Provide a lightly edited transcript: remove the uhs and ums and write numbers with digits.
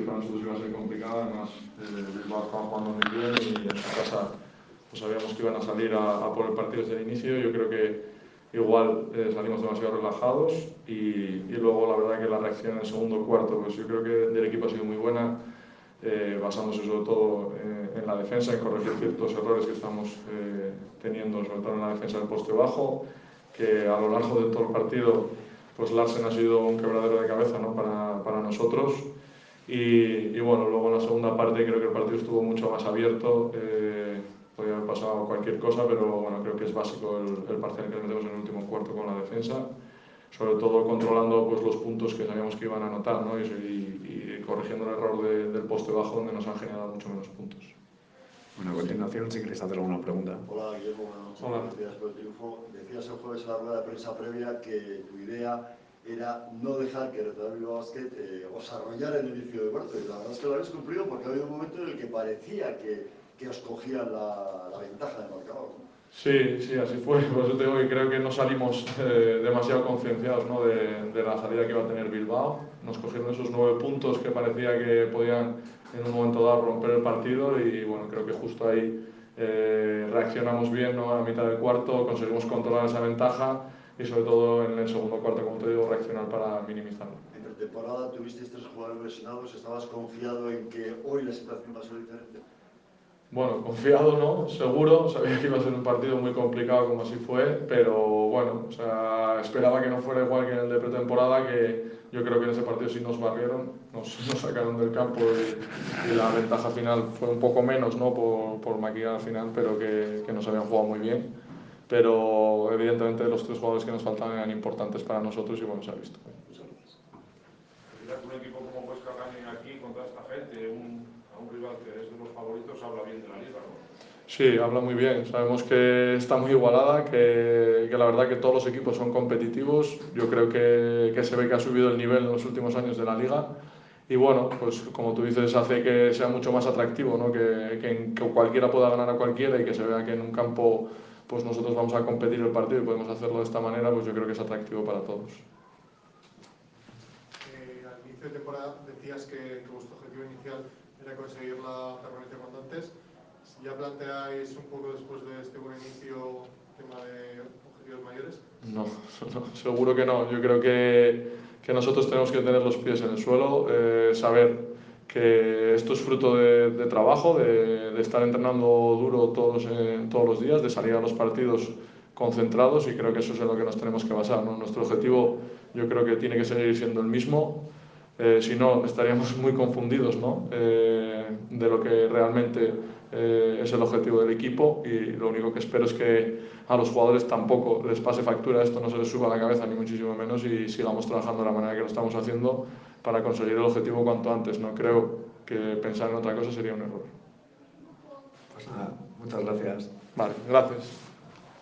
para nosotros iba a ser complicada. Además, Bilbao estaba jugando muy bien y en su casa pues sabíamos que iban a salir a por el partido desde el inicio. Yo creo que igual salimos demasiado relajados y luego la verdad que la reacción en el segundo cuarto, pues yo creo que del equipo ha sido muy buena, basándose sobre todo en la defensa, en corregir ciertos errores que estamos teniendo, sobre todo en la defensa del poste bajo, que a lo largo de todo el partido pues Larsen ha sido un quebradero de cabeza, ¿no? para nosotros. Y bueno, luego en la segunda parte creo que el partido estuvo mucho más abierto, podía haber pasado cualquier cosa, pero bueno, creo que es básico el parcial que metemos en el último cuarto con la defensa, sobre todo controlando pues, los puntos que sabíamos que iban a anotar, ¿no? y corrigiendo el error del poste bajo, donde nos han generado mucho menos puntos. Bueno, a continuación, si queréis hacer alguna pregunta. Hola, Guillermo, buenas noches. Hola. Gracias por el triunfo. Decías el jueves en la rueda de prensa previa que tu idea era no dejar que el Real Bilbao Basket os arrollara en el inicio de cuarto. Y la verdad es que lo habéis cumplido, porque ha habido un momento en el que parecía que os cogían la ventaja de marcador, ¿no? Sí, sí, así fue. Por eso te digo que creo que no salimos demasiado concienciados, ¿no? de la salida que iba a tener Bilbao. Nos cogieron esos 9 puntos que parecía que podían en un momento dado romper el partido y bueno, creo que justo ahí reaccionamos bien, ¿no? A mitad del cuarto, conseguimos controlar esa ventaja y sobre todo en el segundo cuarto, como te digo, reaccionar para minimizarlo. En pretemporada tuvisteis 3 jugadores lesionados. ¿Estabas confiado en que hoy la situación va a ser diferente? Bueno, confiado no, seguro, sabía que iba a ser un partido muy complicado como así fue, pero bueno, o sea, esperaba que no fuera igual que en el de pretemporada, que yo creo que en ese partido sí nos barrieron, nos sacaron del campo y la ventaja final fue un poco menos, ¿no? por maquillar al final, pero que nos habían jugado muy bien. Pero evidentemente los 3 jugadores que nos faltaban eran importantes para nosotros y bueno, se ha visto. Muchas gracias. Un equipo como Huesca gane aquí contra esta gente, a un rival que es de los favoritos, habla bien de la liga, ¿no? Sí, habla muy bien. Sabemos que está muy igualada, que la verdad que todos los equipos son competitivos. Yo creo que se ve que ha subido el nivel en los últimos años de la liga. Y bueno, pues como tú dices, hace que sea mucho más atractivo, ¿no? que cualquiera pueda ganar a cualquiera y que se vea que en un campo pues nosotros vamos a competir el partido y podemos hacerlo de esta manera, pues yo creo que es atractivo para todos. Al inicio de temporada decías que vuestro objetivo inicial era conseguir la permanencia cuanto antes. ¿Ya planteáis un poco después de este buen inicio tema de objetivos mayores? No, no, seguro que no. Yo creo que nosotros tenemos que tener los pies en el suelo, saber que esto es fruto de trabajo, de estar entrenando duro todos los días, de salir a los partidos concentrados y creo que eso es en lo que nos tenemos que basar, ¿no? Nuestro objetivo yo creo que tiene que seguir siendo el mismo, si no estaríamos muy confundidos, ¿no? De lo que realmente es el objetivo del equipo y lo único que espero es que a los jugadores tampoco les pase factura, esto no se les suba a la cabeza ni muchísimo menos y sigamos trabajando de la manera que lo estamos haciendo para conseguir el objetivo cuanto antes. No creo que pensar en otra cosa sería un error. Pues nada, muchas gracias. Vale, gracias.